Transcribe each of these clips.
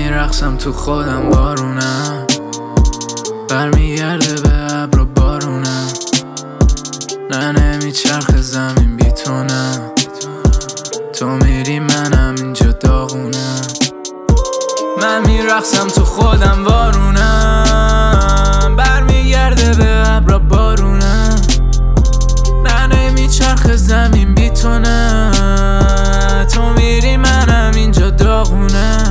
میرقصم تو خودم بارونم، برمیگرده به ابر و بارونم. نه نمیچرخه زمین بی تو نه، تو میری منم اینجا داغونم. من میرقصم تو خودم بارونم، برمیگرده به ابر و بارونم. نه نمیچرخه زمین بی تو نه، تو میری منم اینجا داغونم.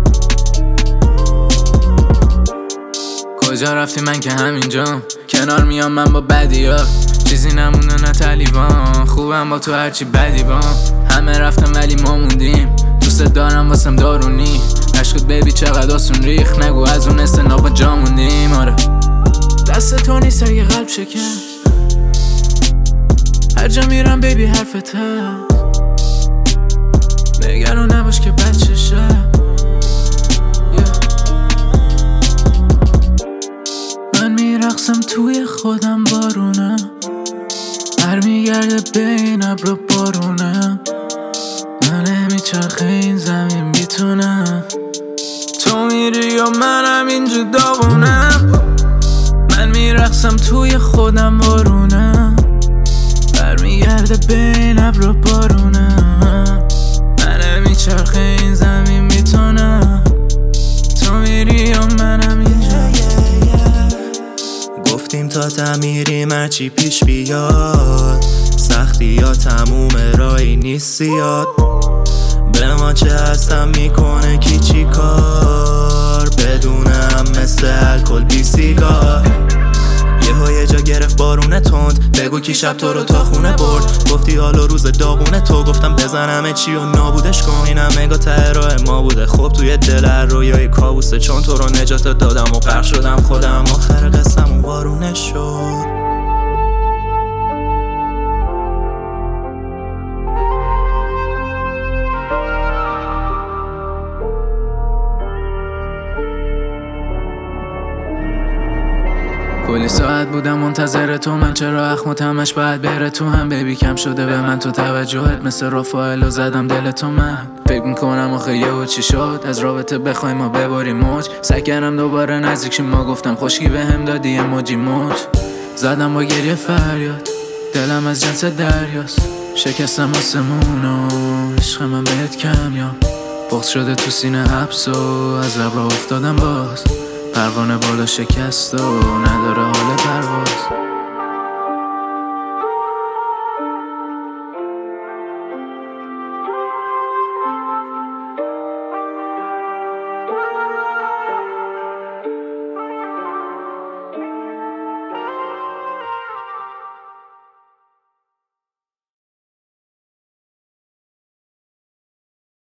کجا رفتی من که همینجام، کنار میام من با بدیات، چیزی نمونه نه طلیبان. خوبم با تو هرچی بدی بام، همه رفتم ولی ما موندیم. دوست دارم واسم دارونی، عشقت بیبی چقدر آسون ریخ، نگو از اون استنابا جا موندیم. آره دست تو نیست اگه قلب شکن، هر جا میرم بیبی حرفت هست. نگران نباش که بچه شد. من میرقصم توی خودم بارونم، برمیگرده بین ابر و بارونم. من نمیچرخه این زمین بی تو نه، تو میری و منم اینجا داغونم. من میرقصم توی خودم بارونم، برمیگرده بین ابر و بارونم. من نمیچرخه این زمین بی تو نه، تو میری و منم اینجا. گفتیم تا تعمیریم هرچی پیش بیاد، سختی یا تموم راهی نیست زیاد. به ما چه هستم میکنه کی چی کار، بدونم مثل الکل بی سیگار. یه جا گرفت بارونه تند، بگو کی شب تو رو تا خونه برد. گفتی حالا روز داغونه تو، گفتم بزنم چی و نابودش کن. اینم نگاه ته راه ما بوده، خب توی دل هر رویای کابوسه. چون تو رو نجات دادم و غرق شدم خودم، آخر قسم اون بارونه شد. کلی ساعت بودم منتظر تو، من چرا اخم و تمش باید بره تو هم. بیبی کم شده به من تو توجهت، مثل رافائل و زدم دل تو. من فکر میکنم آخه یهو چی شد، از رابطه بخوایم ما بباریم موج. سعی کردم دوباره نزدیک شیم، ما گفتم خشکی به هم دادی اموجی موج. زدم با گریه فریاد، دلم از جنس دریاست. شکستم آسمون و عشق من بهت کمیاب، بغض شده تو سینه حبس و از ابرا افتادم باز. پروانه بالا شکست و نداره حال پرواز.